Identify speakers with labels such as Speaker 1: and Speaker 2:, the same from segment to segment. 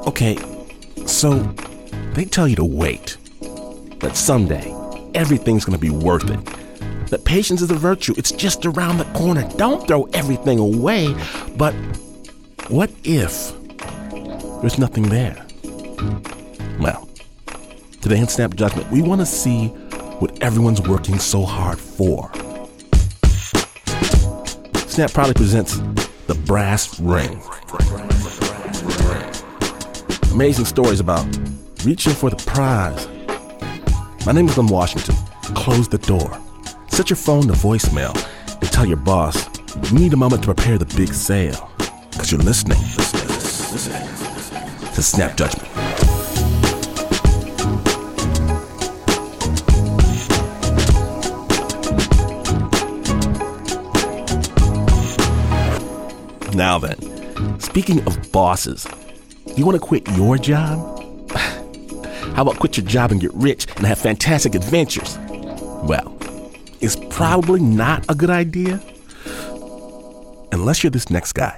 Speaker 1: Okay, so they tell you to wait. That someday, everything's gonna be worth it. That patience is a virtue. It's just around the corner. Don't throw everything away. But what if there's nothing there? Well, today on Snap Judgment, we want to see what everyone's working so hard for. Snap proudly presents The Brass Ring. Amazing stories about reaching for the prize. My name is Lynn Washington. Close the door. Set your phone to voicemail and tell your boss you need a moment to prepare the big sale. Because you're listening to Snap Judgment. Now then, speaking of bosses, you want to quit your job? How about quit your job and get rich and have fantastic adventures? Well, it's probably not a good idea unless you're this next guy.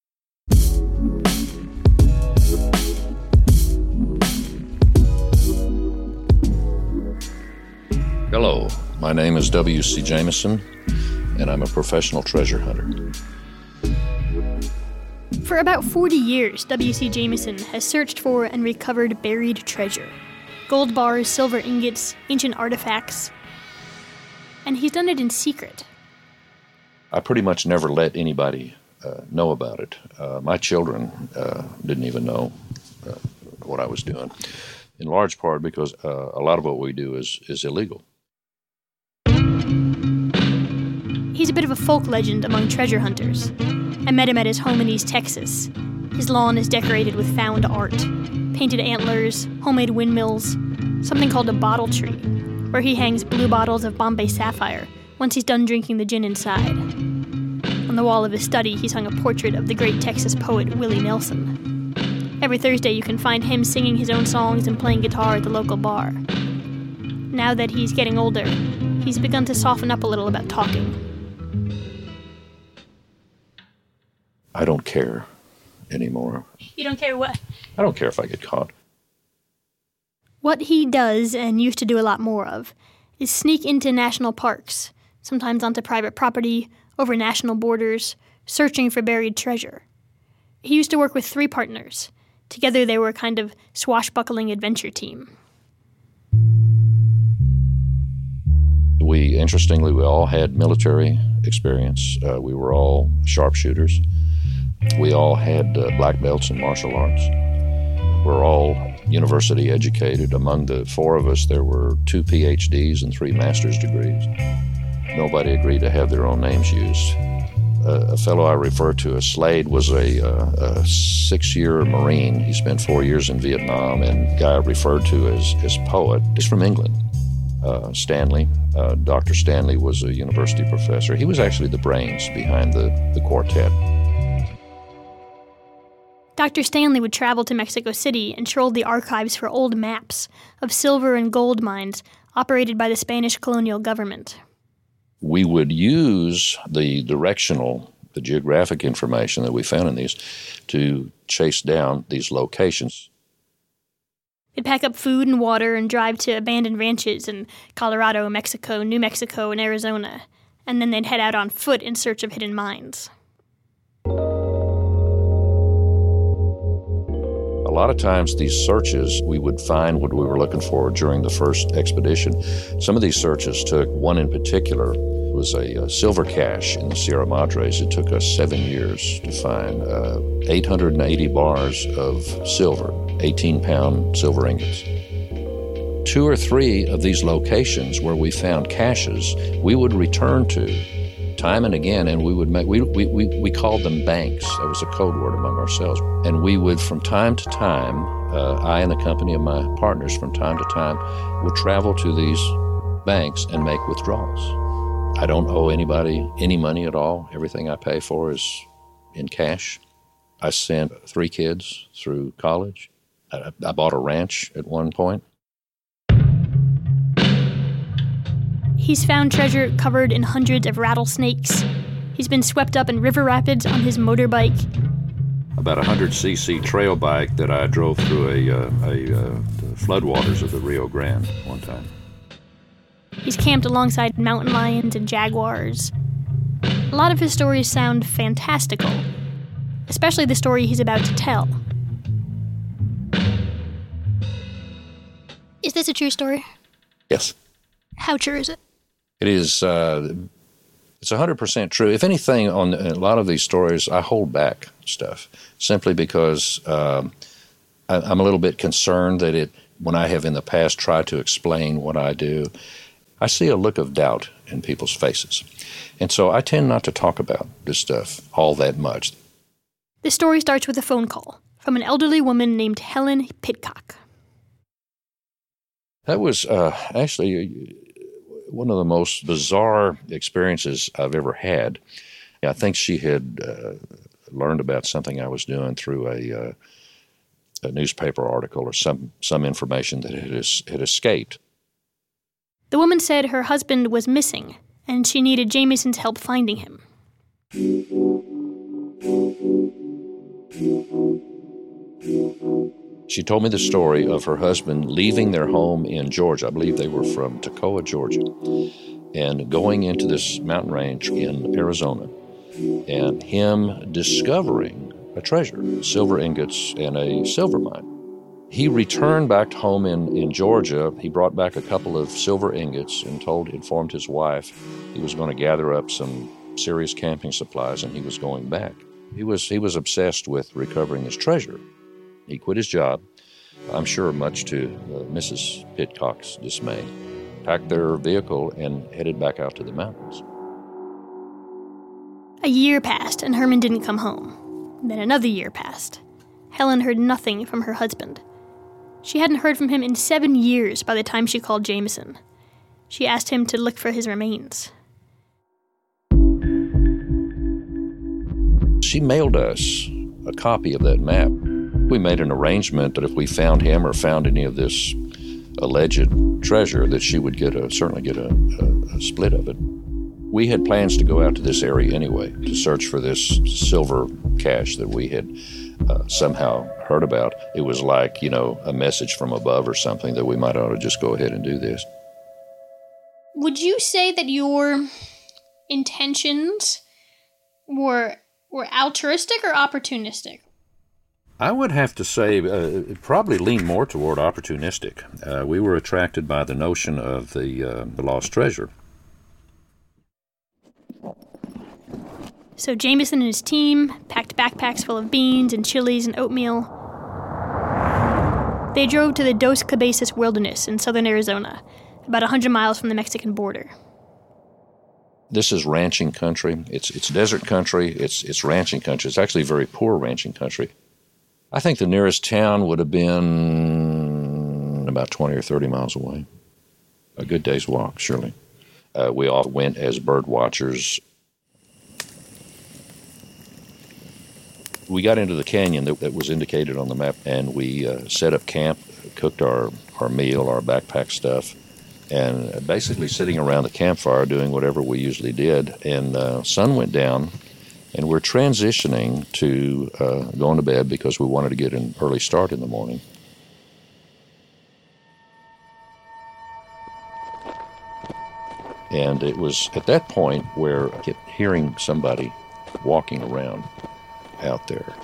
Speaker 2: Hello, my name is W.C. Jameson, and I'm a professional treasure hunter.
Speaker 3: For about 40 years, W.C. Jameson has searched for and recovered buried treasure. Gold bars, silver ingots, ancient artifacts. And he's done it in secret.
Speaker 2: I pretty much never let anybody know about it. My children didn't even know what I was doing, in large part because a lot of what we do is illegal.
Speaker 3: He's a bit of a folk legend among treasure hunters. I met him at his home in East Texas. His lawn is decorated with found art, painted antlers, homemade windmills, something called a bottle tree, where he hangs blue bottles of Bombay Sapphire once he's done drinking the gin inside. On the wall of his study, he's hung a portrait of the great Texas poet Willie Nelson. Every Thursday, you can find him singing his own songs and playing guitar at the local bar. Now that he's getting older, he's begun to soften up a little about talking.
Speaker 2: I don't care anymore.
Speaker 3: You don't care what?
Speaker 2: I don't care if I get caught.
Speaker 3: What he does, and used to do a lot more of, is sneak into national parks, sometimes onto private property, over national borders, searching for buried treasure. He used to work with 3 partners. Together they were a kind of swashbuckling adventure team.
Speaker 2: Interestingly, we all had military experience. We were all sharpshooters. We all had black belts in martial arts. We're all university educated. Among the 4 of us, there were 2 PhDs and 3 master's degrees. Nobody agreed to have their own names used. A fellow I refer to as Slade was a 6-year Marine. He spent 4 years in Vietnam, and the guy I referred to as Poet is from England. Stanley, Dr. Stanley was a university professor. He was actually the brains behind the quartet.
Speaker 3: Dr. Stanley would travel to Mexico City and troll the archives for old maps of silver and gold mines operated by the Spanish colonial government.
Speaker 2: We would use the geographic information that we found in these to chase down these locations.
Speaker 3: They'd pack up food and water and drive to abandoned ranches in Colorado, Mexico, New Mexico, and Arizona. And then they'd head out on foot in search of hidden mines.
Speaker 2: A lot of times these searches, we would find what we were looking for during the first expedition. Some of these searches took, one in particular, was a silver cache in the Sierra Madres. It took us 7 years to find 880 bars of silver, 18-pound silver ingots. 2 or 3 of these locations where we found caches, we would return to time and again, and we would make, we called them banks. That was a code word among ourselves. And we would, from time to time, I and the company of my partners from time to time would travel to these banks and make withdrawals. I don't owe anybody any money at all. Everything I pay for is in cash. I sent 3 kids through college. I bought a ranch at one point.
Speaker 3: He's found treasure covered in hundreds of rattlesnakes. He's been swept up in river rapids on his motorbike.
Speaker 2: about 100cc trail bike that I drove through the floodwaters of the Rio Grande one time.
Speaker 3: He's camped alongside mountain lions and jaguars. A lot of his stories sound fantastical, especially the story he's about to tell. Is this a true story?
Speaker 2: Yes.
Speaker 3: How true is it?
Speaker 2: It is. It's 100% true. If anything, on a lot of these stories, I hold back stuff simply because I'm a little bit concerned that when I have in the past tried to explain what I do, I see a look of doubt in people's faces. And so I tend not to talk about this stuff all that much.
Speaker 3: The story starts with a phone call from an elderly woman named Helen Pitcock.
Speaker 2: That was actually one of the most bizarre experiences I've ever had. I think she had learned about something I was doing through a newspaper article or some information that had escaped.
Speaker 3: The woman said her husband was missing, and she needed Jamison's help finding him.
Speaker 2: She told me the story of her husband leaving their home in Georgia. I believe they were from Toccoa, Georgia, and going into this mountain range in Arizona, and him discovering a treasure, silver ingots and a silver mine. He returned back home in Georgia. He brought back a couple of silver ingots and informed his wife he was going to gather up some serious camping supplies and he was going back. He was obsessed with recovering his treasure. He quit his job, I'm sure much to Mrs. Pitcock's dismay, packed their vehicle and headed back out to the mountains.
Speaker 3: A year passed and Herman didn't come home. Then another year passed. Helen heard nothing from her husband. She hadn't heard from him in 7 years by the time she called Jamison. She asked him to look for his remains.
Speaker 2: She mailed us a copy of that map. We made an arrangement that if we found him or found any of this alleged treasure, that she would certainly get a split of it. We had plans to go out to this area anyway to search for this silver cache that we had somehow heard about. It was like, a message from above or something that we might ought to just go ahead and do this.
Speaker 3: Would you say that your intentions were altruistic or opportunistic?
Speaker 2: I would have to say it probably leaned more toward opportunistic. We were attracted by the notion of the lost treasure.
Speaker 3: So Jamison and his team packed backpacks full of beans and chilies and oatmeal. They drove to the Dos Cabezas Wilderness in southern Arizona, about 100 miles from the Mexican border.
Speaker 2: This is ranching country. It's desert country. It's ranching country. It's actually very poor ranching country. I think the nearest town would have been about 20 or 30 miles away. A good day's walk, surely. We all went as bird watchers. We got into the canyon that was indicated on the map, and we set up camp, cooked our meal, our backpack stuff, and basically sitting around the campfire doing whatever we usually did. And sun went down, and we're transitioning to going to bed because we wanted to get an early start in the morning. And it was at that point where I kept hearing somebody walking around out there.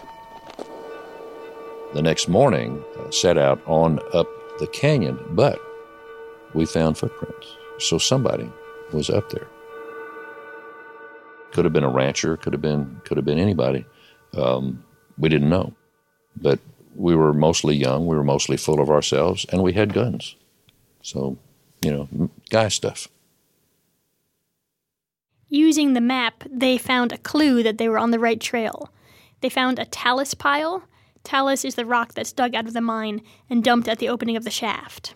Speaker 2: The next morning, set out on up the canyon, but we found footprints. So somebody was up there. Could have been a rancher, could have been anybody. We didn't know. But we were mostly young, we were mostly full of ourselves, and we had guns. So, guy stuff.
Speaker 3: Using the map, they found a clue that they were on the right trail. They found a talus pile. Talus is the rock that's dug out of the mine and dumped at the opening of the shaft.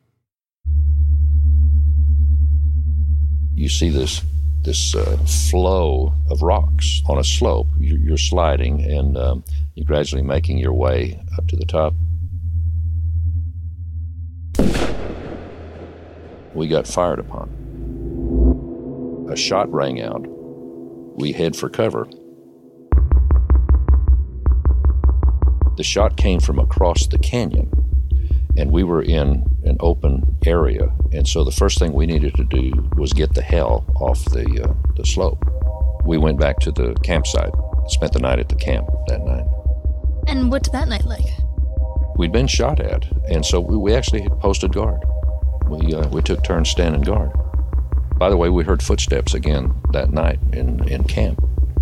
Speaker 2: You see this flow of rocks on a slope. You're sliding, and you're gradually making your way up to the top. We got fired upon. A shot rang out. We head for cover. The shot came from across the canyon, and we were in an open area, and so the first thing we needed to do was get the hell off the slope. We went back to the campsite, spent the night at the camp that night.
Speaker 3: And what's that night like?
Speaker 2: We'd been shot at, and so we actually had posted guard. We took turns standing guard. By the way, we heard footsteps again that night in camp.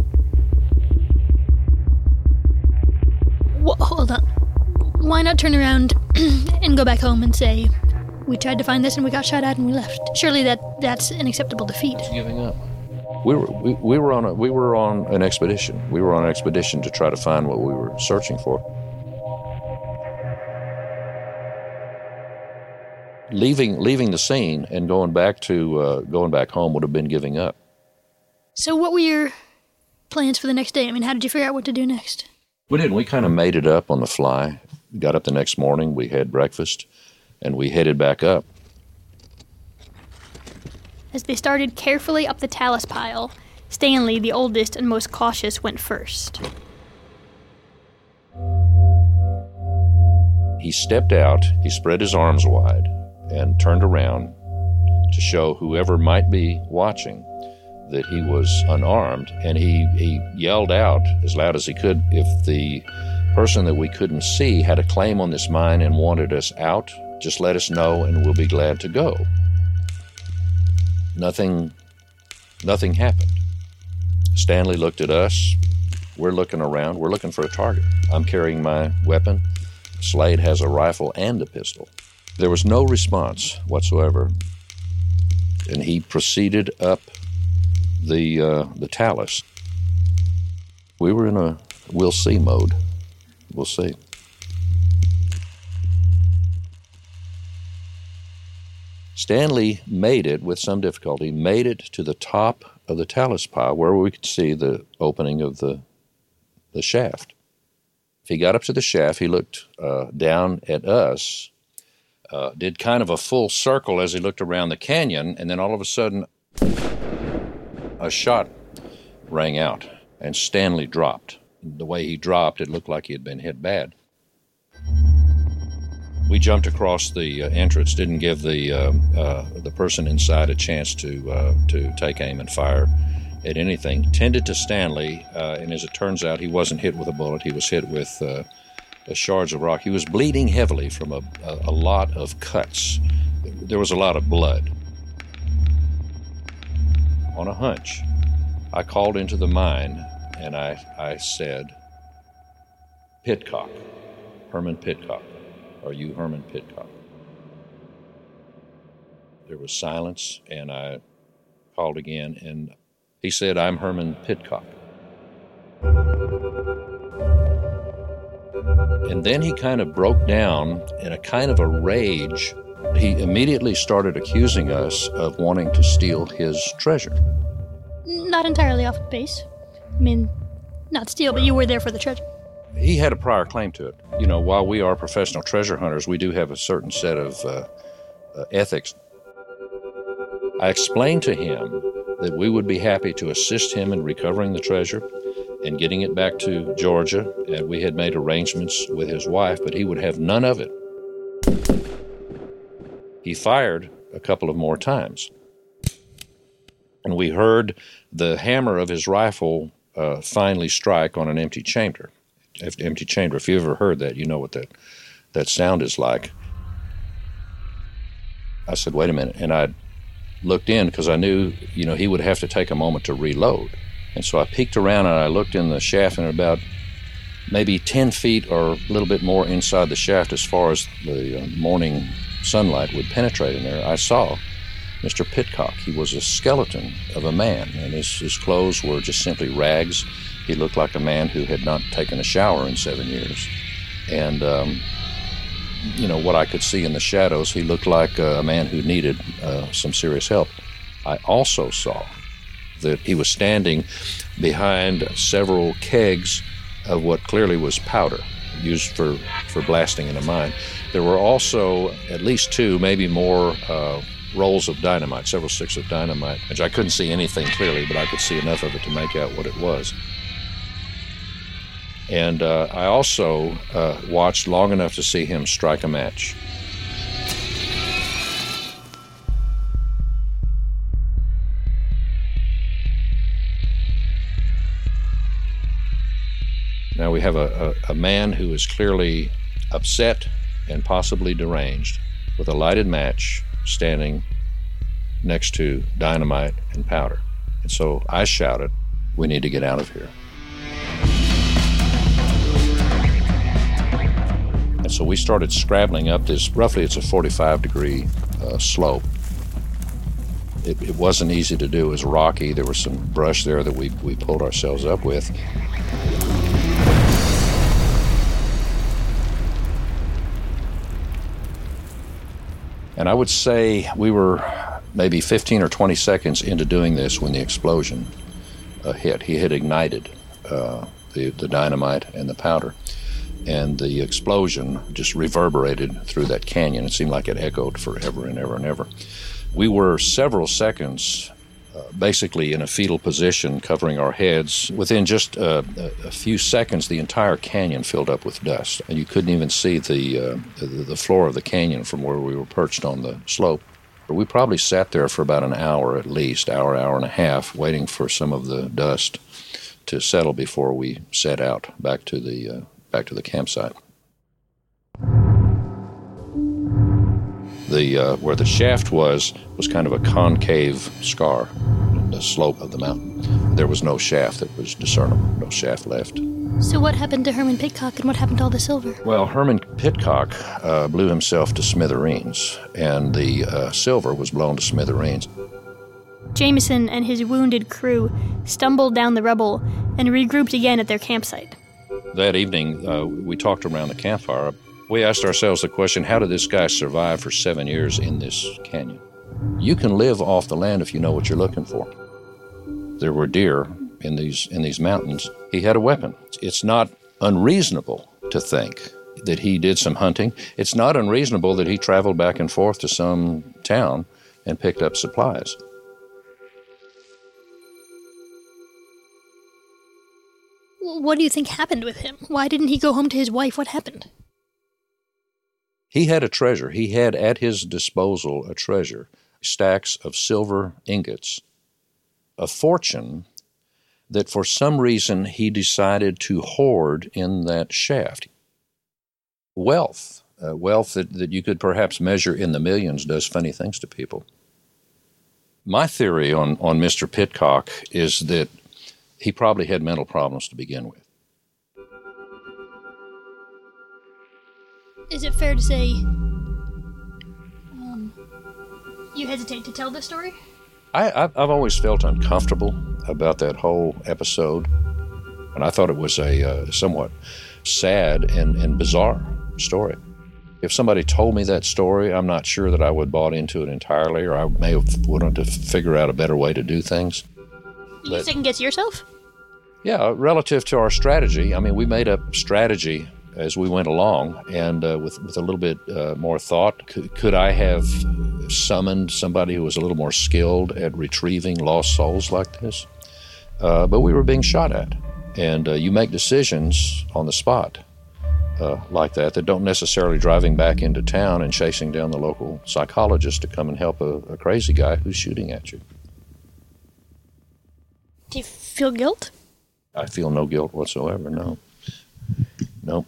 Speaker 3: Hold on. Why not turn around and go back home and say, we tried to find this and we got shot at and we left? Surely that's an acceptable defeat.
Speaker 2: Giving up. We were on an expedition. We were on an expedition to try to find what we were searching for. Leaving the scene and going back home would have been giving up.
Speaker 3: So what were your plans for the next day? I mean, how did you figure out what to do next?
Speaker 2: We didn't. We kind of made it up on the fly. Got up the next morning, we had breakfast, and we headed back up.
Speaker 3: As they started carefully up the talus pile, Stanley, the oldest and most cautious, went first.
Speaker 2: He stepped out, he spread his arms wide, and turned around to show whoever might be watching that he was unarmed, and he yelled out as loud as he could, if the person that we couldn't see had a claim on this mine and wanted us out, just let us know and we'll be glad to go. Nothing happened. Stanley looked at us. We're looking around. We're looking for a target. I'm carrying my weapon. Slade has a rifle and a pistol. There was no response whatsoever, and he proceeded up the talus. We were in a we'll see mode. We'll see. Stanley made it, with some difficulty, to the top of the talus pile where we could see the opening of the shaft. If he got up to the shaft, he looked down at us, did kind of a full circle as he looked around the canyon, and then all of a sudden, a shot rang out, and Stanley dropped. The way he dropped, it looked like he had been hit bad. We jumped across the entrance, didn't give the person inside a chance to take aim and fire at anything. Tended to Stanley, and as it turns out, he wasn't hit with a bullet. He was hit with shards of rock. He was bleeding heavily from a lot of cuts. There was a lot of blood. On a hunch, I called into the mine, and I said, Pitcock, Herman Pitcock. Are you Herman Pitcock? There was silence, and I called again, and he said, I'm Herman Pitcock. And then he kind of broke down in a kind of a rage. He immediately started accusing us of wanting to steal his treasure.
Speaker 3: Not entirely off base. I mean, not steal, but you were there for the treasure.
Speaker 2: He had a prior claim to it. You know, while we are professional treasure hunters, we do have a certain set of ethics. I explained to him that we would be happy to assist him in recovering the treasure and getting it back to Georgia, and we had made arrangements with his wife, but he would have none of it. He fired a couple of more times, and we heard the hammer of his rifle finally strike on an empty chamber. Empty chamber. If you ever heard that, you know what that sound is like. I said, wait a minute. And I looked in because I knew, he would have to take a moment to reload. And so I peeked around and I looked in the shaft, and about maybe 10 feet or a little bit more inside the shaft, as far as the morning sunlight would penetrate in there, I saw Mr. Pitcock. He was a skeleton of a man, and his clothes were just simply rags. He looked like a man who had not taken a shower in 7 years. And, what I could see in the shadows, he looked like a man who needed some serious help. I also saw that he was standing behind several kegs of what clearly was powder used for blasting in a mine. There were also at least 2, maybe more, rolls of dynamite, several sticks of dynamite, which I couldn't see anything clearly, but I could see enough of it to make out what it was. And I also watched long enough to see him strike a match. Now we have a man who is clearly upset and possibly deranged with a lighted match standing next to dynamite and powder. And so I shouted, "We need to get out of here." And so we started scrabbling up this, roughly it's a 45-degree slope. It wasn't easy to do. It was rocky. There was some brush there that we pulled ourselves up with. And I would say we were maybe 15 or 20 seconds into doing this when the explosion hit. He had ignited the dynamite and the powder, and the explosion just reverberated through that canyon. It seemed like it echoed forever and ever and ever. We were several seconds basically in a fetal position, covering our heads. Within just a few seconds, the entire canyon filled up with dust, and you couldn't even see the floor of the canyon from where we were perched on the slope. We probably sat there for about an hour at least, hour and a half, waiting for some of the dust to settle before we set out back to the campsite. Where the shaft was kind of a concave scar in the slope of the mountain. There was no shaft that was discernible, no shaft left.
Speaker 3: So what happened to Herman Pitcock, and what happened to all the silver?
Speaker 2: Well, Herman Pitcock blew himself to smithereens, and the silver was blown to smithereens.
Speaker 3: Jameson and his wounded crew stumbled down the rubble and regrouped again at their campsite.
Speaker 2: That evening, we talked around the campfire. We asked ourselves the question, how did this guy survive for 7 years in this canyon? You can live off the land if you know what you're looking for. There were deer in these mountains. He had a weapon. It's not unreasonable to think that he did some hunting. It's not unreasonable that he traveled back and forth to some town and picked up supplies.
Speaker 3: What do you think happened with him? Why didn't he go home to his wife? What happened?
Speaker 2: He had a treasure. He had at his disposal a treasure, stacks of silver ingots, a fortune that for some reason he decided to hoard in that shaft. Wealth that you could perhaps measure in the millions does funny things to people. My theory on Mr. Pitcock is that he probably had mental problems to begin with.
Speaker 3: Is it fair to say you hesitate to tell this story?
Speaker 2: I've always felt uncomfortable about that whole episode, and I thought it was a somewhat sad and bizarre story. If somebody told me that story, I'm not sure that I would have bought into it entirely, or I may have wanted to figure out a better way to do things.
Speaker 3: You second-guess yourself?
Speaker 2: Yeah, relative to our strategy. I mean, we made up strategy as we went along, and with a little bit more thought, could I have summoned somebody who was a little more skilled at retrieving lost souls like this? But we were being shot at, and you make decisions on the spot like that don't necessarily driving back into town and chasing down the local psychologist to come and help a crazy guy who's shooting at you.
Speaker 3: Do you feel guilt?
Speaker 2: I feel no guilt whatsoever, no. Nope.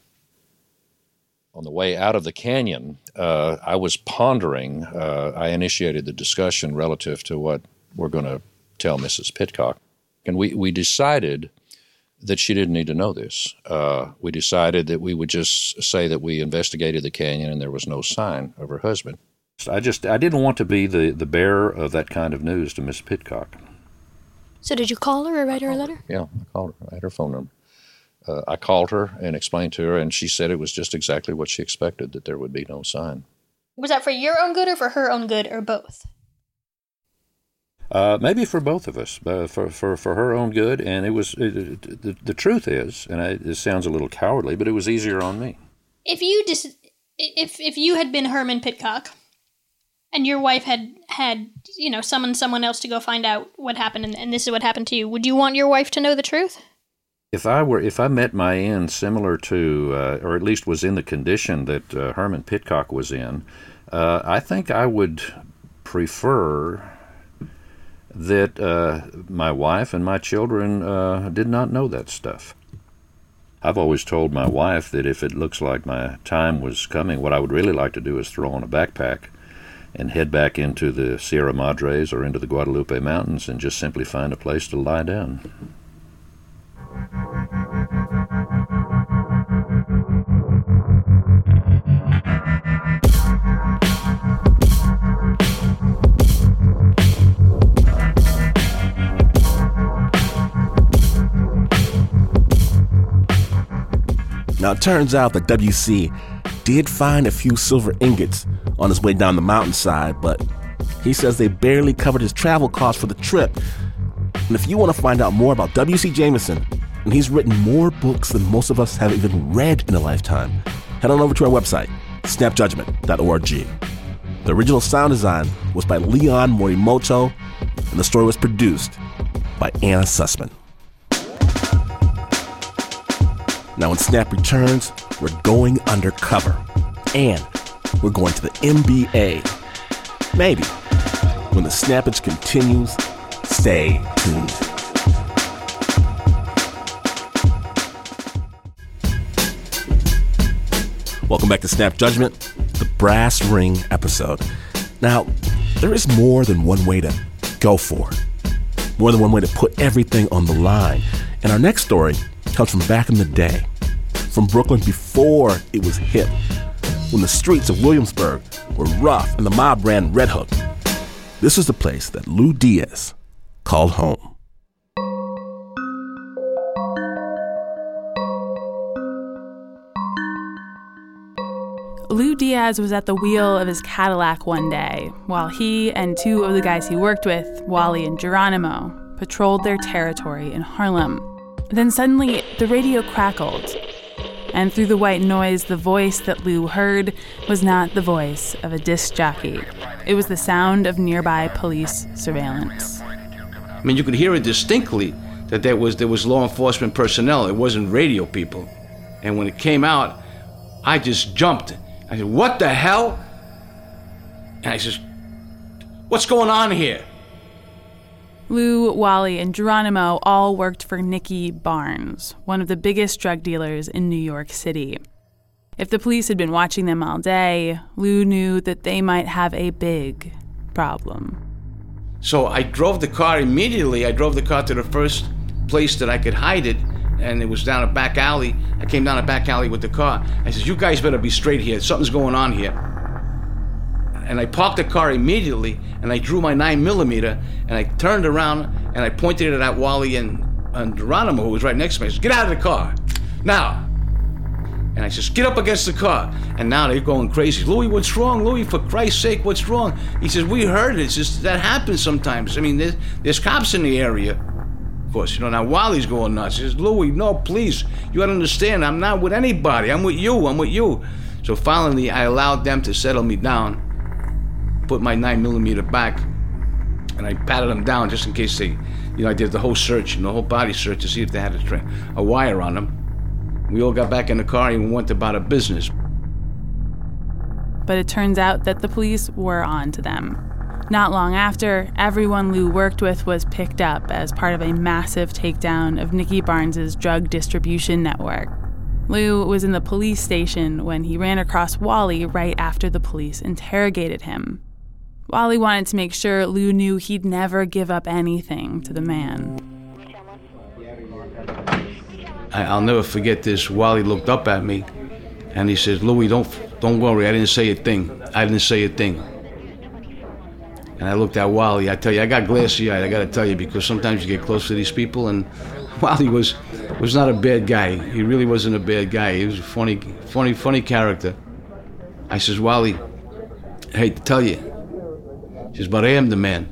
Speaker 2: On the way out of the canyon, I was pondering. I initiated the discussion relative to what we're going to tell Mrs. Pitcock. And we decided that she didn't need to know this. We decided that we would just say that we investigated the canyon and there was no sign of her husband. I didn't want to be the bearer of that kind of news to Miss Pitcock.
Speaker 3: So did you call her or write her a letter?
Speaker 2: Yeah, I called her. I had her phone number. I called her and explained to her, and she said it was just exactly what she expected, that there would be no sign.
Speaker 3: Was that for your own good or for her own good, or both?
Speaker 2: Maybe for both of us, for her own good, and it was the truth is, and it sounds a little cowardly, but it was easier on me.
Speaker 3: If you had been Herman Pitcock, and your wife had summoned someone else to go find out what happened, and this is what happened to you, would you want your wife to know the truth?
Speaker 2: If I met my end similar to, or at least was in the condition that Herman Pitcock was in, I think I would prefer that my wife and my children did not know that stuff. I've always told my wife that if it looks like my time was coming, what I would really like to do is throw on a backpack and head back into the Sierra Madres or into the Guadalupe Mountains and just simply find a place to lie down.
Speaker 1: Now, it turns out that W.C. did find a few silver ingots on his way down the mountainside, but he says they barely covered his travel costs for the trip. And if you want to find out more about W.C. Jameson, and he's written more books than most of us have even read in a lifetime, head on over to our website, snapjudgment.org. The original sound design was by Leon Morimoto, and the story was produced by Anna Sussman. Now, when Snap returns, we're going undercover. And we're going to the NBA. Maybe. When the snappage continues, stay tuned. Welcome back to Snap Judgment, the Brass Ring episode. Now, there is more than one way to go for it. More than one way to put everything on the line. And our next story comes from back in the day, from Brooklyn before it was hip, when the streets of Williamsburg were rough and the mob ran Red Hook. This is the place that Lou Diaz called home.
Speaker 4: Lou Diaz was at the wheel of his Cadillac one day while he and two of the guys he worked with, Wally and Geronimo, patrolled their territory in Harlem. Then suddenly, the radio crackled. And through the white noise, the voice that Lou heard was not the voice of a disc jockey. It was the sound of nearby police surveillance.
Speaker 5: I mean, you could hear it distinctly that there was law enforcement personnel. It wasn't radio people. And when it came out, I just jumped. I said, "What the hell?" And I said, "What's going on here?"
Speaker 4: Lou, Wally, and Geronimo all worked for Nicky Barnes, one of the biggest drug dealers in New York City. If the police had been watching them all day, Lou knew that they might have a big problem.
Speaker 5: So I drove the car immediately. I drove the car to the first place that I could hide it, and it was down a back alley. I came down a back alley with the car. I said, "You guys better be straight here. Something's going on here." And I parked the car immediately, and I drew my 9mm, and I turned around, and I pointed it at Wally and Geronimo, who was right next to me. I said, "Get out of the car, now." And I said, "Get up against the car." And now they're going crazy. "Louis, what's wrong? Louis, for Christ's sake, what's wrong?" He says, "We heard it. It's just, that happens sometimes. I mean, there's cops in the area." Of course, now Wally's going nuts. He says, "Louis, no, please. You gotta understand, I'm not with anybody. I'm with you. So finally, I allowed them to settle me down, put my 9mm back, and I patted them down just in case they, I did the whole search, the whole body search to see if they had a wire on them. We all got back in the car and we went about our business.
Speaker 4: But it turns out that the police were on to them. Not long after, everyone Lou worked with was picked up as part of a massive takedown of Nicky Barnes's drug distribution network. Lou was in the police station when he ran across Wally right after the police interrogated him. Wally wanted to make sure Lou knew he'd never give up anything to the man.
Speaker 5: I'll never forget this. Wally looked up at me and he says, "Louis, don't worry, I didn't say a thing. And I looked at Wally. I tell you, I got glassy eyed, I gotta tell you, because sometimes you get close to these people, and Wally was not a bad guy. He really wasn't a bad guy. He was a funny character. I says, "Wally, I hate to tell you." He says, "But I am the man."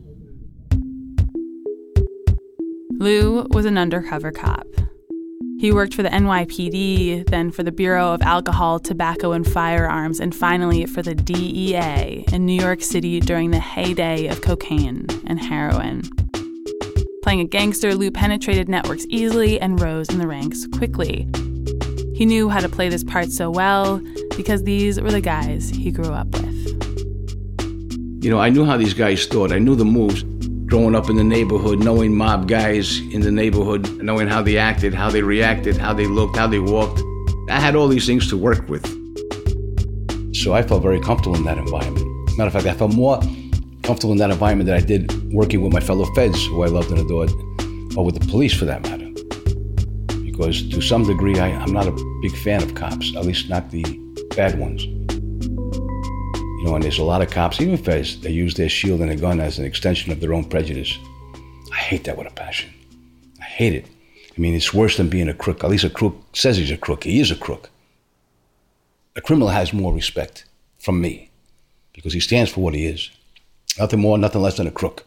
Speaker 4: Lou was an undercover cop. He worked for the NYPD, then for the Bureau of Alcohol, Tobacco, and Firearms, and finally for the DEA in New York City during the heyday of cocaine and heroin. Playing a gangster, Lou penetrated networks easily and rose in the ranks quickly. He knew how to play this part so well because these were the guys he grew up with.
Speaker 5: You know, I knew how these guys thought. I knew the moves. Growing up in the neighborhood, knowing mob guys in the neighborhood, knowing how they acted, how they reacted, how they looked, how they walked. I had all these things to work with. So I felt very comfortable in that environment. Matter of fact, I felt more comfortable in that environment than I did working with my fellow feds, who I loved and adored, or with the police for that matter. Because to some degree, I'm not a big fan of cops, at least not the bad ones. You know, and there's a lot of cops, even feds, that use their shield and a gun as an extension of their own prejudice. I hate that with a passion. I hate it. I mean, it's worse than being a crook. At least a crook says he's a crook. He is a crook. A criminal has more respect from me because he stands for what he is. Nothing more, nothing less than a crook.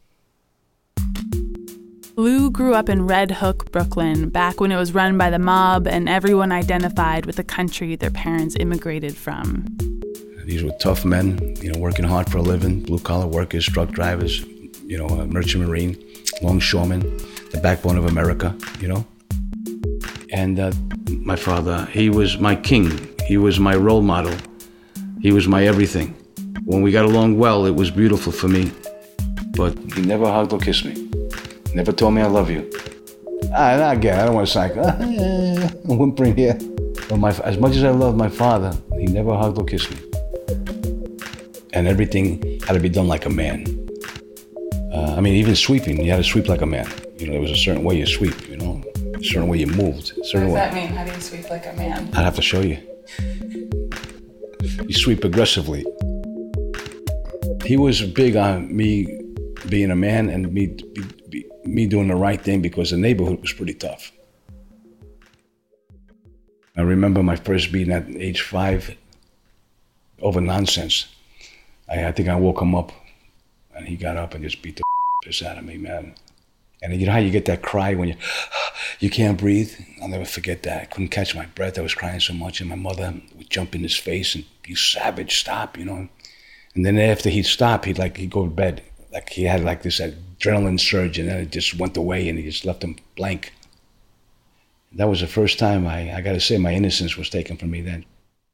Speaker 4: Lou grew up in Red Hook, Brooklyn, back when it was run by the mob and everyone identified with the country their parents immigrated from.
Speaker 5: These were tough men, you know, working hard for a living, blue-collar workers, truck drivers, you know, merchant marine, longshoremen, the backbone of America, you know. And my father, he was my king. He was my role model. He was my everything. When we got along well, it was beautiful for me. But he never hugged or kissed me. Never told me I love you. Again, I don't want to sound whimpering here. But as much as I loved my father, he never hugged or kissed me. And everything had to be done like a man. I mean, even sweeping, you had to sweep like a man. You know, there was a certain way you sweep, you know, a certain way you moved.
Speaker 4: What does that mean? How do you sweep like a man?
Speaker 5: I'd have to show you. You sweep aggressively. He was big on me being a man and me doing the right thing because the neighborhood was pretty tough. I remember my first beating at age 5 over nonsense. I think I woke him up and he got up and just beat the piss out of me, man. And you know how you get that cry when you can't breathe? I'll never forget that. I couldn't catch my breath. I was crying so much, and my mother would jump in his face and, "You savage, stop," you know. And then after he'd stop, he'd go to bed. Like he had like this adrenaline surge, and then it just went away, and he just left him blank. That was the first time I gotta say my innocence was taken from me then.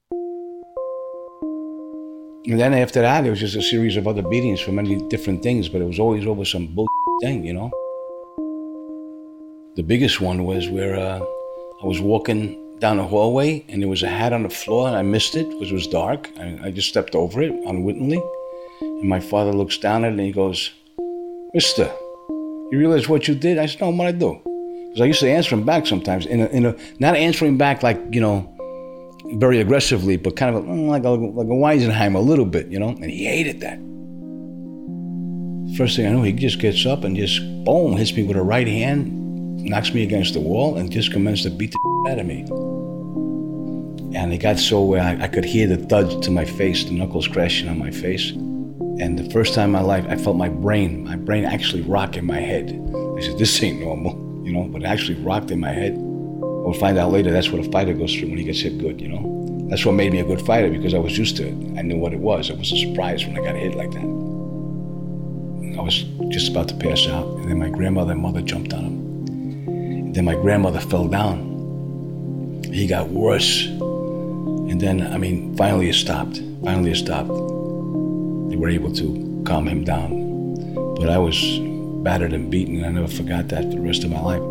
Speaker 5: And then after that, it was just a series of other beatings for many different things, but it was always over some bullshit thing, you know. The biggest one was where I was walking down a hallway and there was a hat on the floor and I missed it because it was dark. I just stepped over it unwittingly. And my father looks down at it and he goes, "Mister, you realize what you did?" I said, "No, what'd I do?" Because I used to answer him back sometimes, not answering back like, you know, very aggressively, but kind of like a Weisenheim a little bit, you know. And he hated that. First thing I know, he just gets up and just, boom, hits me with a right hand, knocks me against the wall, and just commenced to beat the out of me. And it got so where I could hear the thud to my face, the knuckles crashing on my face. And the first time in my life, I felt my brain actually rock in my head. I said, "This ain't normal," you know, but it actually rocked in my head. We'll find out later that's what a fighter goes through when he gets hit good, you know. That's what made me a good fighter, because I was used to it. I knew what it was. It was a surprise when I got hit like that. I was just about to pass out, and then my grandmother and mother jumped on him. And then my grandmother fell down. He got worse. And then, finally it stopped. They were able to calm him down. But I was battered and beaten, and I never forgot that for the rest of my life.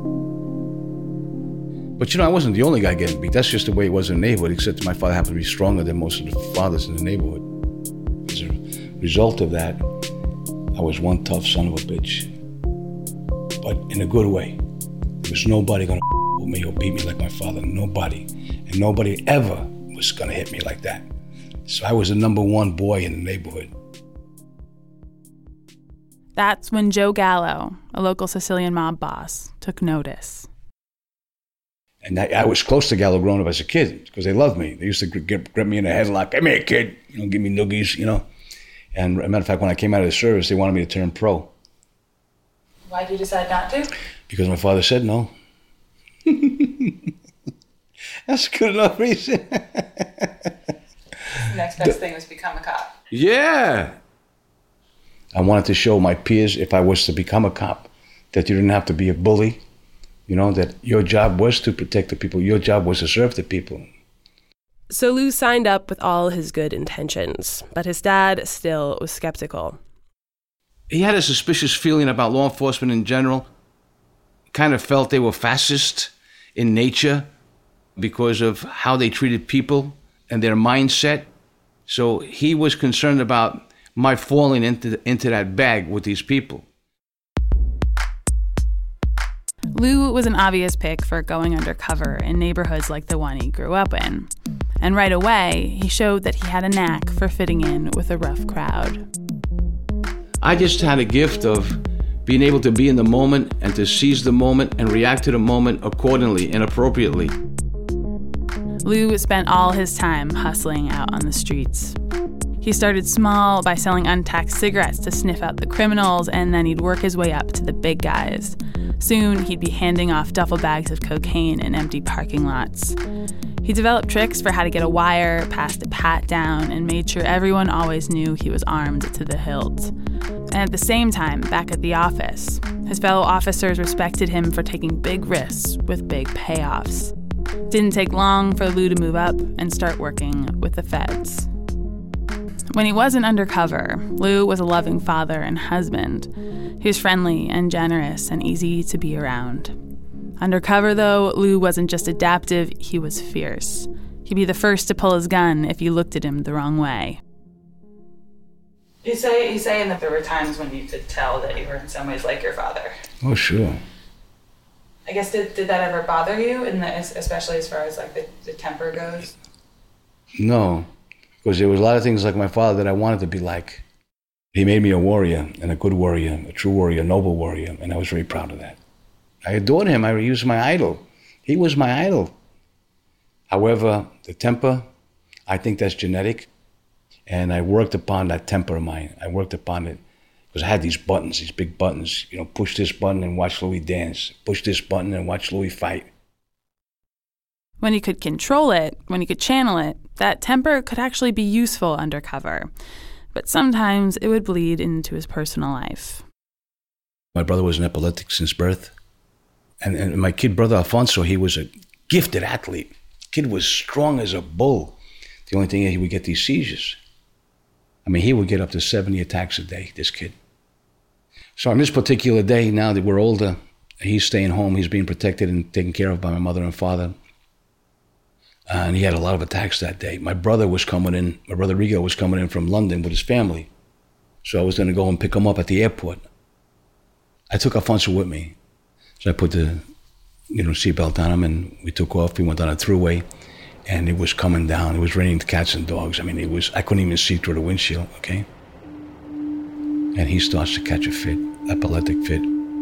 Speaker 5: But you know, I wasn't the only guy getting beat. That's just the way it was in the neighborhood, except my father happened to be stronger than most of the fathers in the neighborhood. As a result of that, I was one tough son of a bitch. But in a good way. There was nobody gonna with me or beat me like my father. Nobody. And nobody ever was gonna hit me like that. So I was the number one boy in the neighborhood.
Speaker 4: That's when Joe Gallo, a local Sicilian mob boss, took notice.
Speaker 5: And I was close to Gallo growing up as a kid because they loved me. They used to grip me in a headlock. "Come here, kid," you know, give me noogies, you know. And as a matter of fact, when I came out of the service, they wanted me to turn pro.
Speaker 4: Why did you decide not to?
Speaker 5: Because my father said no. That's a good enough reason.
Speaker 4: The next best thing was become a cop.
Speaker 5: Yeah. I wanted to show my peers, if I was to become a cop, that you didn't have to be a bully, that your job was to protect the people, your job was to serve the people.
Speaker 6: So Lou signed up with all his good intentions, but his dad still was skeptical.
Speaker 5: He had a suspicious feeling about law enforcement in general, kind of felt they were fascist in nature because of how they treated people and their mindset. So he was concerned about my falling into that bag with these people.
Speaker 4: Lou was an obvious pick for going undercover in neighborhoods like the one he grew up in. And right away, he showed that he had a knack for fitting in with a rough crowd.
Speaker 5: I just had a gift of being able to be in the moment and to seize the moment and react to the moment accordingly and appropriately.
Speaker 4: Lou spent all his time hustling out on the streets. He started small by selling untaxed cigarettes to sniff out the criminals, and then he'd work his way up to the big guys. Soon, he'd be handing off duffel bags of cocaine in empty parking lots. He developed tricks for how to get a wire, passed a pat down, and made sure everyone always knew he was armed to the hilt. And at the same time, back at the office, his fellow officers respected him for taking big risks with big payoffs. Didn't take long for Lou to move up and start working with the feds. When he wasn't undercover, Lou was a loving father and husband. He was friendly and generous and easy to be around. Undercover, though, Lou wasn't just adaptive, he was fierce. He'd be the first to pull his gun if you looked at him the wrong way. He's saying that there were times when you could tell that you were in some ways like your father.
Speaker 5: Oh, sure.
Speaker 4: I guess, did that ever bother you, especially as far as like the temper goes?
Speaker 5: No, because there was a lot of things like my father that I wanted to be like. He made me a warrior, and a good warrior, a true warrior, a noble warrior, and I was very proud of that. I adored him. He was my idol. He was my idol. However, the temper, I think that's genetic, and I worked upon that temper of mine. I worked upon it because I had these buttons, these big buttons. Push this button and watch Louis dance. Push this button and watch Louis fight.
Speaker 4: When he could control it, when he could channel it, that temper could actually be useful undercover. But sometimes it would bleed into his personal life.
Speaker 5: My brother was an epileptic since birth. And my kid brother, Alfonso, he was a gifted athlete. Kid was strong as a bull. The only thing is he would get these seizures. I mean, he would get up to 70 attacks a day, this kid. So on this particular day, now that we're older, he's staying home. He's being protected and taken care of by my mother and father. And he had a lot of attacks that day. My brother Rigo was coming in from London with his family. So I was going to go and pick him up at the airport. I took Alfonso with me. So I put the seatbelt on him, and we took off. We went on a thruway, and it was coming down. It was raining cats and dogs. I mean, I couldn't even see through the windshield, okay? And he starts to catch a fit, epileptic fit.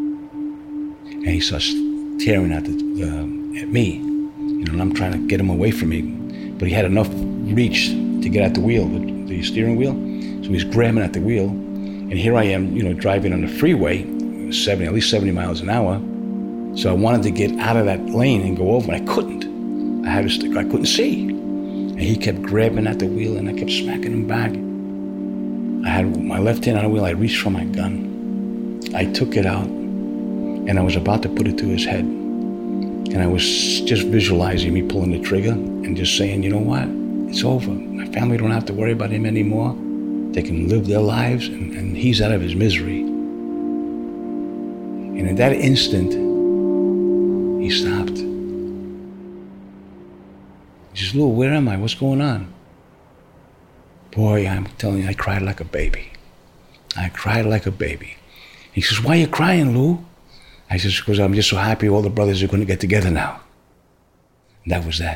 Speaker 5: And he starts tearing at me, and I'm trying to get him away from me. But he had enough reach to get at the wheel, the steering wheel. So he's grabbing at the wheel. And here I am, driving on the freeway, at least 70 miles an hour. So I wanted to get out of that lane and go over, and I couldn't. I couldn't see. And he kept grabbing at the wheel, and I kept smacking him back. I had my left hand on the wheel. I reached for my gun. I took it out, and I was about to put it to his head. And I was just visualizing me pulling the trigger and just saying, you know what? It's over. My family don't have to worry about him anymore. They can live their lives, and he's out of his misery. And in that instant, he stopped. He says, Lou, where am I? What's going on? Boy, I'm telling you, I cried like a baby. I cried like a baby. He says, why are you crying, Lou? I says, because I'm just so happy all the brothers are going to get together now. And that was that.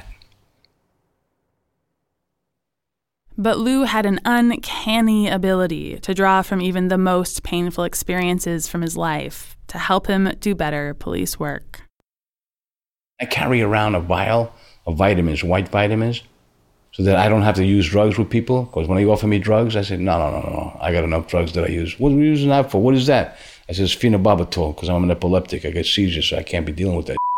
Speaker 4: But Lou had an uncanny ability to draw from even the most painful experiences from his life to help him do better police work.
Speaker 5: I carry around a vial of vitamins, white vitamins, so that I don't have to use drugs with people. Because when they offer me drugs, I say, no. I got enough drugs that I use. What are you using that for? What is that? I said, it's phenobarbital, because I'm an epileptic. I get seizures, so I can't be dealing with that.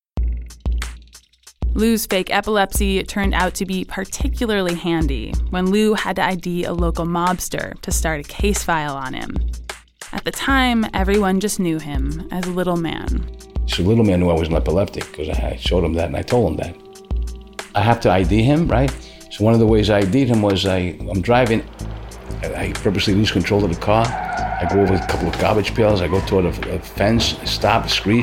Speaker 4: Lou's fake epilepsy turned out to be particularly handy when Lou had to ID a local mobster to start a case file on him. At the time, everyone just knew him as Little Man.
Speaker 5: So Little Man knew I was an epileptic because I showed him that and I told him that. I have to ID him, right? So one of the ways I ID'd him was I'm driving, I purposely lose control of the car. I go over a couple of garbage pails, I go toward a fence, I stop, screech.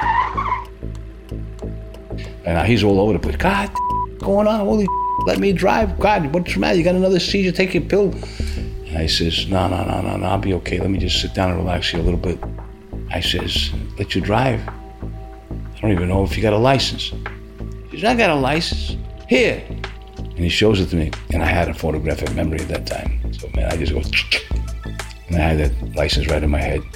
Speaker 5: And he's all over the place. God, what's going on? Holy, let me drive. God, what's the matter? You got another seizure? Take your pill. And I says, no, I'll be okay. Let me just sit down and relax here a little bit. I says, let you drive. I don't even know if you got a license. He says, I got a license. Here. And he shows it to me. And I had a photographic memory at that time. So, man, I just go, and I had that license right in my head.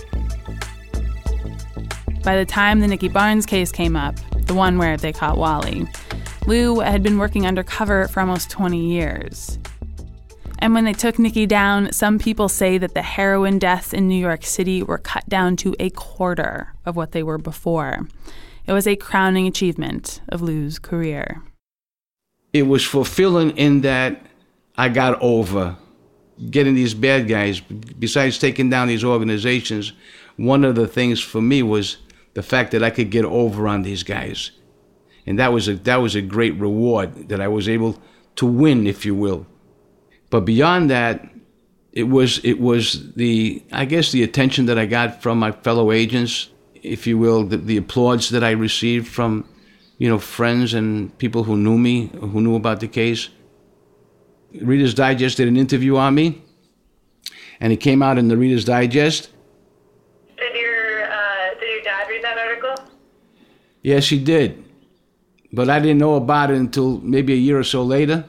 Speaker 4: By the time the Nicky Barnes case came up, the one where they caught Wally, Lou had been working undercover for almost 20 years. And when they took Nicky down, some people say that the heroin deaths in New York City were cut down to a quarter of what they were before. It was a crowning achievement of Lou's career.
Speaker 5: It was fulfilling in that I got over getting these bad guys. Besides taking down these organizations, one of the things for me was the fact that I could get over on these guys. And that was a great reward, that I was able to win, if you will. But beyond that, it was the attention that I got from my fellow agents, if you will, the applause that I received from, friends and people who knew me, who knew about the case. Reader's Digest did an interview on me, and it came out in the Reader's Digest.
Speaker 7: Did your dad read that article?
Speaker 5: Yes, he did. But I didn't know about it until maybe a year or so later.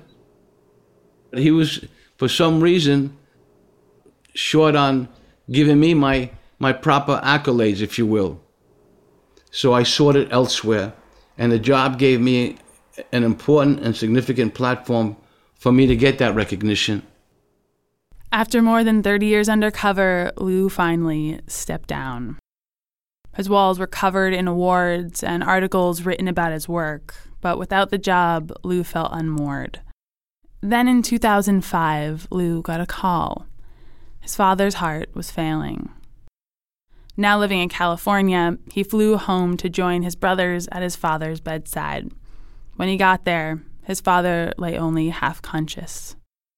Speaker 5: He was, for some reason, short on giving me my proper accolades, if you will. So I sought it elsewhere, and the job gave me an important and significant platform for me to get that recognition.
Speaker 4: After more than 30 years undercover, Lou finally stepped down. His walls were covered in awards and articles written about his work, but without the job, Lou felt unmoored. Then in 2005, Lou got a call. His father's heart was failing. Now living in California, he flew home to join his brothers at his father's bedside. When he got there, his father lay only half conscious.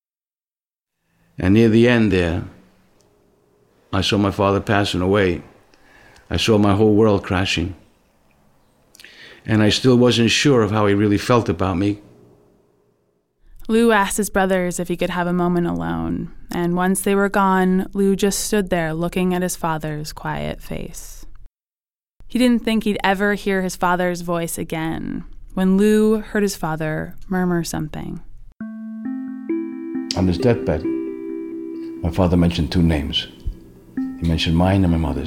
Speaker 5: And near the end there, I saw my father passing away. I saw my whole world crashing. And I still wasn't sure of how he really felt about me.
Speaker 4: Lou asked his brothers if he could have a moment alone, and once they were gone, Lou just stood there looking at his father's quiet face. He didn't think he'd ever hear his father's voice again, when Lou heard his father murmur something.
Speaker 5: On his deathbed, my father mentioned two names. He mentioned mine and my mother's.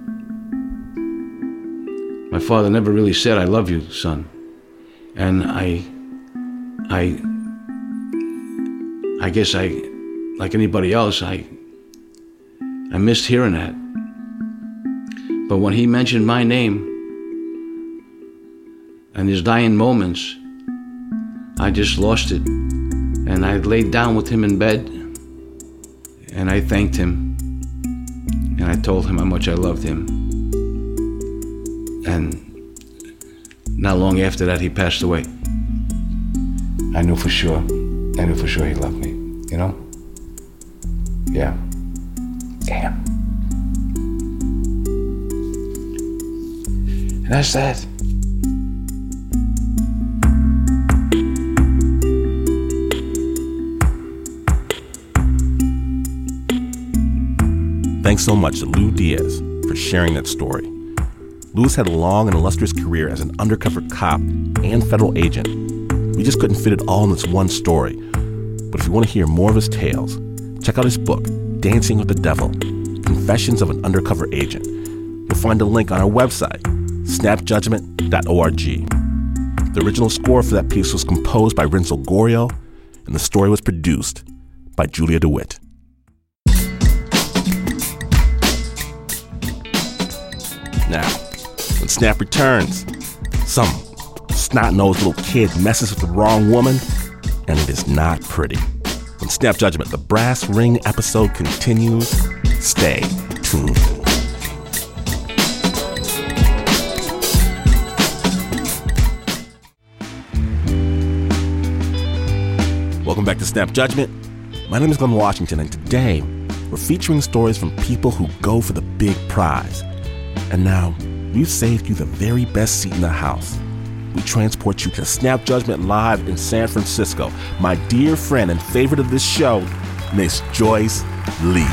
Speaker 5: My father never really said, "I love you, son." And I guess like anybody else, I missed hearing that. But when he mentioned my name and his dying moments, I just lost it. And I laid down with him in bed, and I thanked him, and I told him how much I loved him. And not long after that, he passed away. I knew for sure he loved me, Yeah. Damn. And that's that.
Speaker 1: Thanks so much to Lou Diaz for sharing that story. Lou's had a long and illustrious career as an undercover cop and federal agent. We just couldn't fit it all in this one story. But if you want to hear more of his tales, check out his book, Dancing with the Devil, Confessions of an Undercover Agent. You'll find a link on our website, snapjudgment.org. The original score for that piece was composed by Renzo Gorio, and the story was produced by Julia DeWitt. Now, when Snap returns, some snot-nosed little kid messes with the wrong woman, and it is not pretty. When Snap Judgment, the Brass Ring episode continues, stay. tuned. Welcome back to Snap Judgment. My name is Glenn Washington, and today we're featuring stories from people who go for the big prize. And now, we've saved you the very best seat in the house. We transport you to Snap Judgment Live in San Francisco. My dear friend and favorite of this show, Miss Joyce Lee.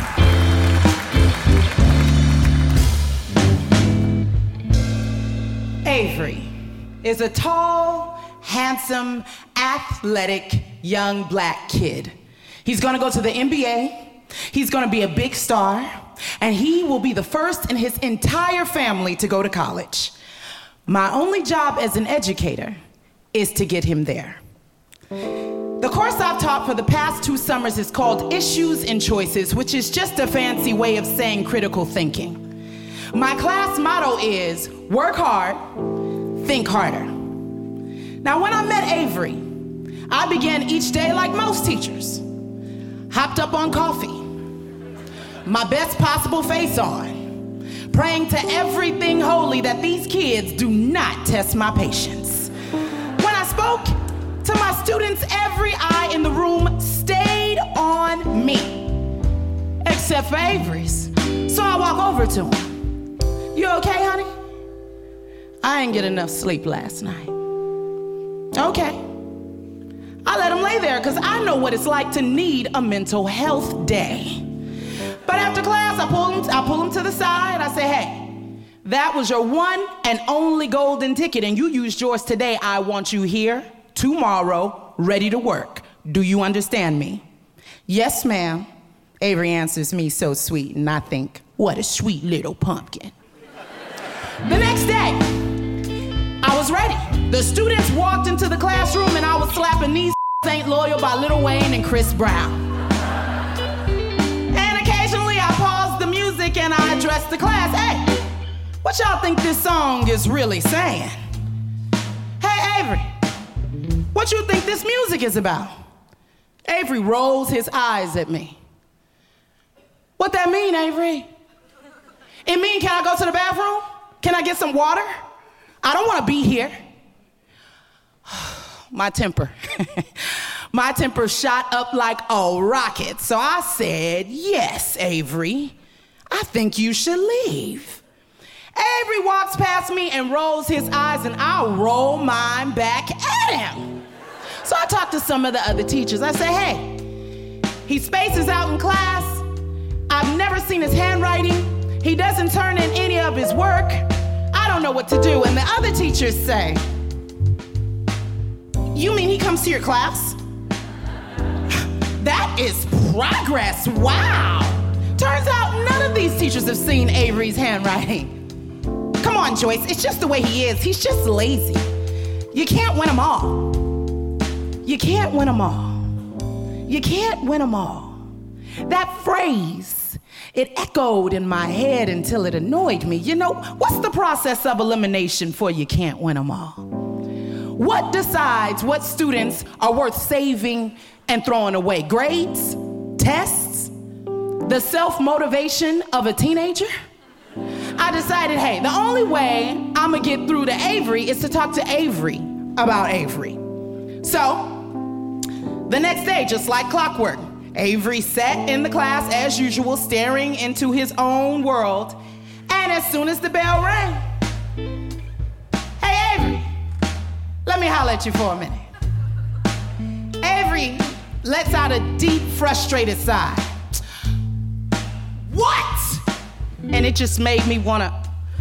Speaker 8: Avery is a tall, handsome, athletic, young black kid. He's gonna go to the NBA, he's gonna be a big star, and he will be the first in his entire family to go to college. My only job as an educator is to get him there. The course I've taught for the past 2 summers is called Issues and Choices, which is just a fancy way of saying critical thinking. My class motto is work hard, think harder. Now, when I met Avery, I began each day like most teachers. Hopped up on coffee, my best possible face on, praying to everything holy that these kids do not test my patience. When I spoke to my students, every eye in the room stayed on me, except for Avery's. So I walk over to him. You okay, honey? I didn't get enough sleep last night. Okay. I let him lay there because I know what it's like to need a mental health day. But after class, I pull him to the side. I say, hey, that was your one and only golden ticket, and you used yours today. I want you here tomorrow, ready to work. Do you understand me? Yes, ma'am. Avery answers me so sweet, and I think, what a sweet little pumpkin. The next day, I was ready. The students walked into the classroom, and I was slapping These Ain't Loyal by Lil Wayne and Chris Brown. And occasionally I paused the music and I addressed the class. Hey, what y'all think this song is really saying? Hey, Avery, what you think this music is about? Avery rolls his eyes at me. What that mean, Avery? It mean, can I go to the bathroom? Can I get some water? I don't want to be here. My temper. My temper shot up like a rocket. So I said, yes, Avery, I think you should leave. Avery walks past me and rolls his eyes, and I roll mine back at him. So I talked to some of the other teachers. I said, hey, he spaces out in class. I've never seen his handwriting. He doesn't turn in any of his work. I don't know what to do. And the other teachers say, you mean he comes to your class? That is progress, wow. Turns out none of these teachers have seen Avery's handwriting. Come on, Joyce, it's just the way he is. He's just lazy. You can't win them all. You can't win them all. You can't win them all. That phrase, it echoed in my head until it annoyed me. You know, what's the process of elimination for you can't win them all? What decides what students are worth saving and throwing away? Grades? Tests? The self-motivation of a teenager? I decided, hey, the only way I'm gonna get through to Avery is to talk to Avery about Avery. So, the next day, just like clockwork, Avery sat in the class as usual, staring into his own world. And as soon as the bell rang, hey, Avery, let me holler at you for a minute. Avery lets out a deep, frustrated sigh. What? And it just made me wanna...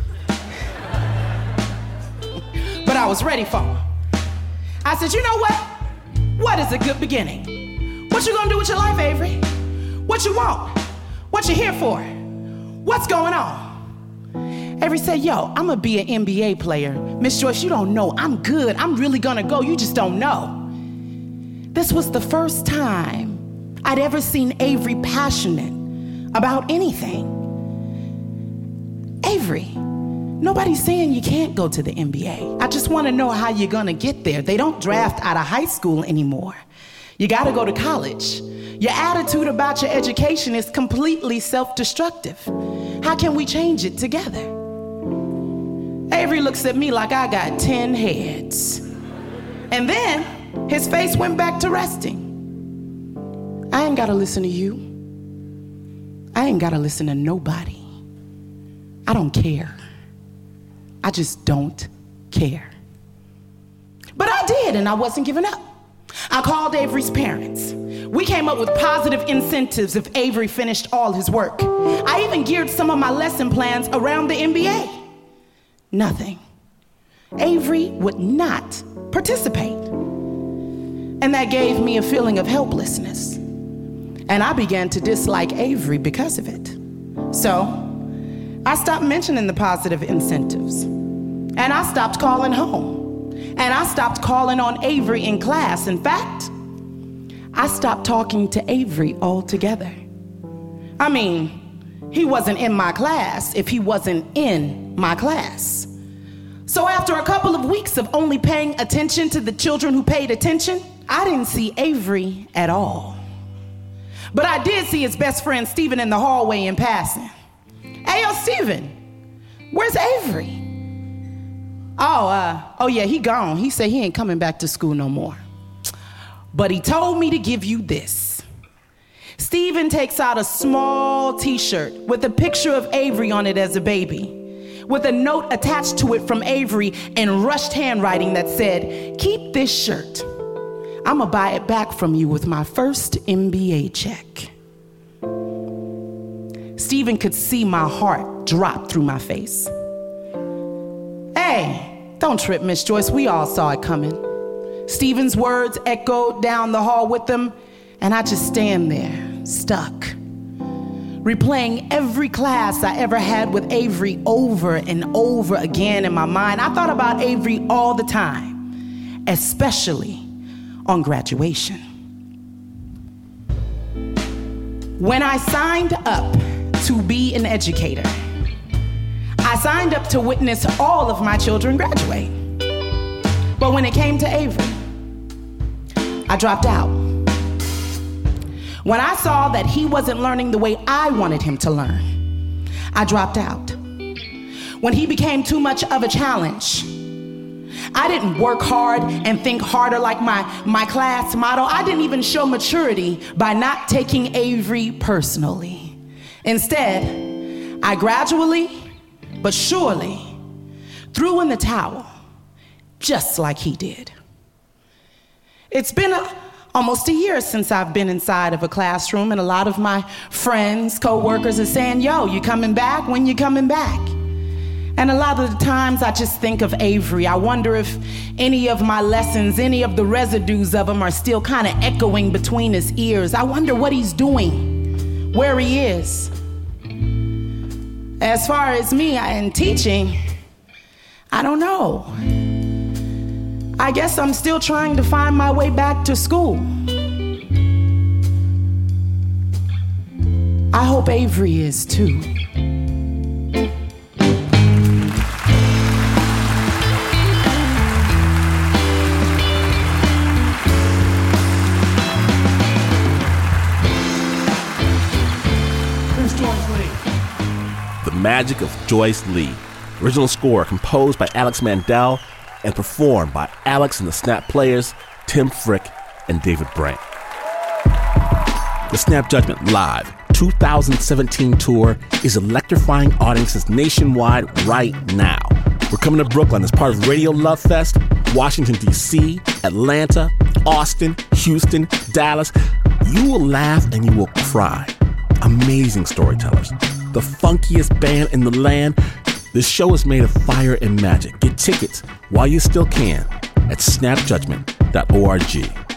Speaker 8: But I was ready for him. I said, you know what? What is a good beginning? What you gonna do with your life, Avery? What you want? What you here for? What's going on? Avery said, yo, I'm gonna be an NBA player. Miss Joyce, you don't know. I'm good. I'm really gonna go. You just don't know. This was the first time I'd ever seen Avery passionate about anything. Avery, nobody's saying you can't go to the NBA. I just want to know how you're going to get there. They don't draft out of high school anymore. You got to go to college. Your attitude about your education is completely self-destructive. How can we change it together? Avery looks at me like I got 10 heads. And then his face went back to resting. I ain't gotta listen to you. I ain't gotta listen to nobody. I don't care. I just don't care. But I did, and I wasn't giving up. I called Avery's parents. We came up with positive incentives if Avery finished all his work. I even geared some of my lesson plans around the NBA. Nothing. Avery would not participate. And that gave me a feeling of helplessness. And I began to dislike Avery because of it. So I stopped mentioning the positive incentives. And I stopped calling home. And I stopped calling on Avery in class. In fact, I stopped talking to Avery altogether. I mean, he wasn't in my class if he wasn't in my class. So after a couple of weeks of only paying attention to the children who paid attention, I didn't see Avery at all. But I did see his best friend Steven in the hallway in passing. Hey, yo, Steven, where's Avery? Oh yeah, he gone. He said he ain't coming back to school no more. But he told me to give you this. Steven takes out a small t-shirt with a picture of Avery on it as a baby, with a note attached to it from Avery in rushed handwriting that said, "Keep this shirt. I'ma buy it back from you with my first NBA check." Steven could see my heart drop through my face. Hey, don't trip, Miss Joyce. We all saw it coming. Steven's words echoed down the hall with them, and I just stand there, stuck, replaying every class I ever had with Avery over and over again in my mind. I thought about Avery all the time, especially on graduation. When I signed up to be an educator, I signed up to witness all of my children graduate. But when it came to Avery, I dropped out. When I saw that he wasn't learning the way I wanted him to learn, I dropped out. When he became too much of a challenge, I didn't work hard and think harder like my class motto. I didn't even show maturity by not taking Avery personally. Instead, I gradually but surely threw in the towel, just like he did. It's been almost a year since I've been inside of a classroom, and a lot of my friends, co-workers are saying, "Yo, you coming back? When you coming back?" And a lot of the times I just think of Avery. I wonder if any of my lessons, any of the residues of them are still kind of echoing between his ears. I wonder what he's doing, where he is. As far as me and teaching, I don't know. I guess I'm still trying to find my way back to school. I hope Avery is too.
Speaker 1: The Magic of Joyce Lee. Original score composed by Alex Mandel and performed by Alex and the Snap Players, Tim Frick, and David Brandt. The Snap Judgment Live 2017 tour is electrifying audiences nationwide right now. We're coming to Brooklyn as part of Radio Love Fest, Washington, D.C., Atlanta, Austin, Houston, Dallas. You will laugh and you will cry. Amazing storytellers. The funkiest band in the land. This show is made of fire and magic. Get tickets while you still can at snapjudgment.org.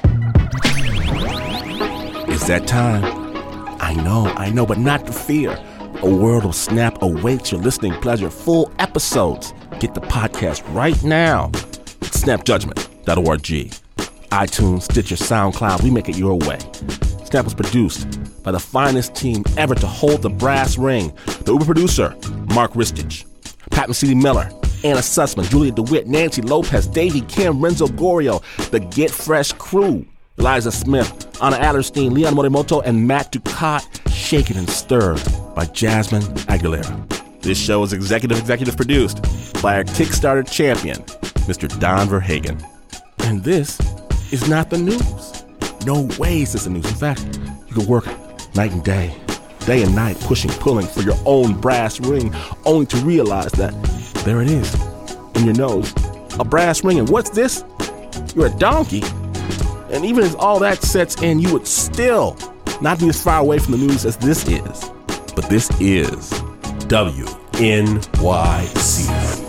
Speaker 1: It's that time. I know, but not to fear. A world of Snap awaits your listening pleasure. Full episodes. Get the podcast right now at snapjudgment.org. iTunes, Stitcher, SoundCloud, we make it your way. Snap was produced by the finest team ever to hold the brass ring. The Uber producer, Mark Ristich. Pat Mesiti-Miller, Anna Sussman, Julia DeWitt, Nancy Lopez, Davey Kim, Renzo Gorio, the Get Fresh crew, Eliza Smith, Anna Adlerstein, Leon Morimoto, and Matt Ducat, shaken and stirred. by Jasmine Aguilera. This show is executive produced by our Kickstarter champion, Mr. Don Verhagen. And this is not the news. No way is this the news. In fact, you can work night and day and night, pushing, pulling for your own brass ring, only to realize that there it is, in your nose, a brass ring. And what's this? You're a donkey. And even as all that sets in, you would still not be as far away from the news as this is. But this is WNYC.